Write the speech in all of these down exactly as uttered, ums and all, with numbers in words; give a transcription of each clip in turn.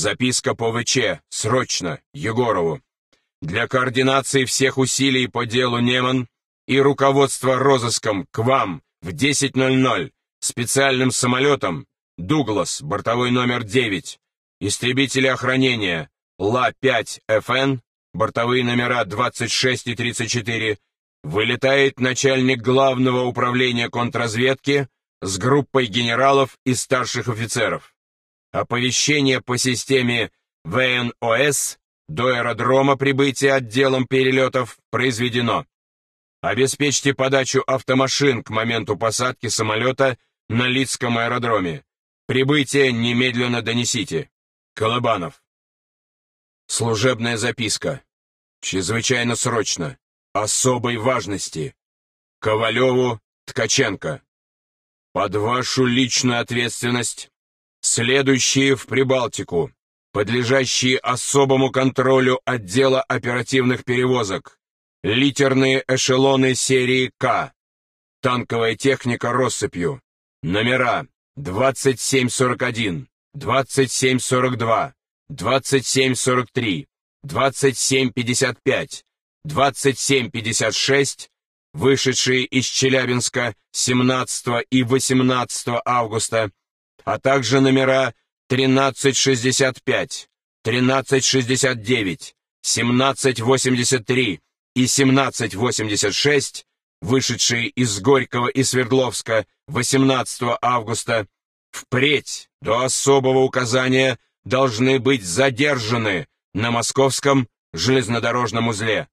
Записка по ВЧ. Срочно. Егорову. Для координации всех усилий по делу Неман и руководства розыском к вам в десять ноль ноль специальным самолетом «Дуглас», бортовой номер девять, истребители охранения Ла пять эф эн, бортовые номера двадцать шесть и тридцать четыре, вылетает начальник главного управления контрразведки с группой генералов и старших офицеров. Оповещение по системе вэ эн о эс до аэродрома прибытия отделом перелетов произведено. Обеспечьте подачу автомашин к моменту посадки самолета на Лидском аэродроме. Прибытие немедленно донесите. Колобанов. Служебная записка. Чрезвычайно срочно. Особой важности. Ковалеву, Ткаченко. Под вашу личную ответственность следующие в Прибалтику, подлежащие особому контролю отдела оперативных перевозок, литерные эшелоны серии К, танковая техника россыпью, номера двадцать семь сорок один, двадцать семь сорок два, двадцать семь сорок три, двадцать семь пятьдесят пять, двадцать семь пятьдесят шесть, вышедшие из Челябинска семнадцатого и восемнадцатого августа, а также номера тринадцать шестьдесят пять, тринадцать шестьдесят девять, семнадцать восемьдесят три и семнадцать восемьдесят шесть, вышедшие из Горького и Свердловска восемнадцатого августа, впредь до особого указания должны быть задержаны на Московском железнодорожном узле.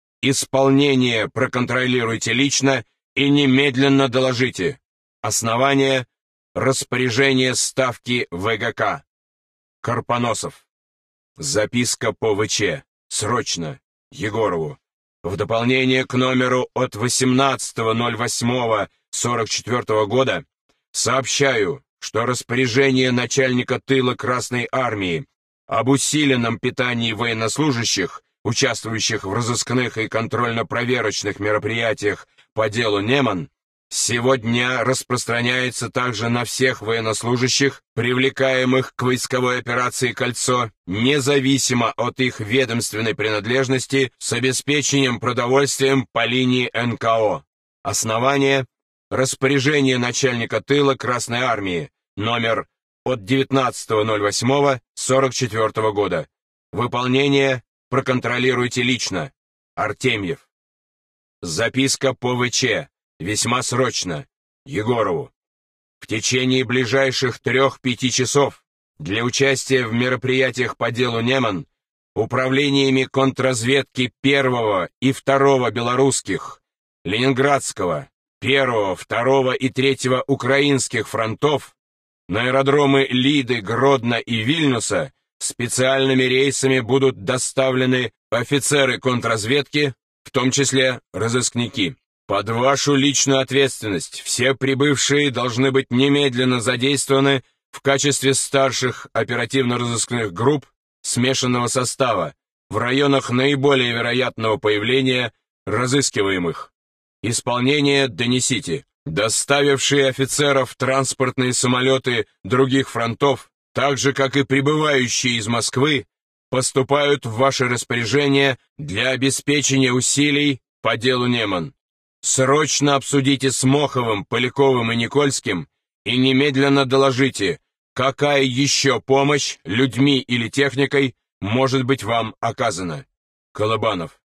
Исполнение проконтролируйте лично и немедленно доложите. Основание — распоряжение ставки вэ гэ ка. Карпоносов. Записка по ВЧ. Срочно. Егорову. В дополнение к номеру от восемнадцатого ноль восьмого сорок четвёртого года сообщаю, что распоряжение начальника тыла Красной Армии об усиленном питании военнослужащих, участвующих в разыскных и контрольно-проверочных мероприятиях по делу Неман, сегодня распространяется также на всех военнослужащих, привлекаемых к войсковой операции «Кольцо», независимо от их ведомственной принадлежности, с обеспечением продовольствием по линии эн ка о. Основание — распоряжение начальника тыла Красной Армии, номер от девятнадцатого ноль восьмого сорок четвёртого года. Выполнение проконтролируйте лично. Артемьев. Записка по ВЧ. Весьма срочно. Егорову. В течение ближайших трех-пяти часов для участия в мероприятиях по делу Неман управлениями контрразведки первого и второго белорусских, Ленинградского, первого, второго и третьего украинских фронтов на аэродромы Лиды, Гродно и Вильнюса специальными рейсами будут доставлены офицеры контрразведки, в том числе разыскники. Под вашу личную ответственность все прибывшие должны быть немедленно задействованы в качестве старших оперативно-розыскных групп смешанного состава в районах наиболее вероятного появления разыскиваемых. Исполнение донесите. Доставившие офицеров транспортные самолеты других фронтов, так же, как и прибывающие из Москвы, поступают в ваше распоряжение для обеспечения усилий по делу Неман. Срочно обсудите с Моховым, Поляковым и Никольским и немедленно доложите, какая еще помощь людьми или техникой может быть вам оказана. Колобанов.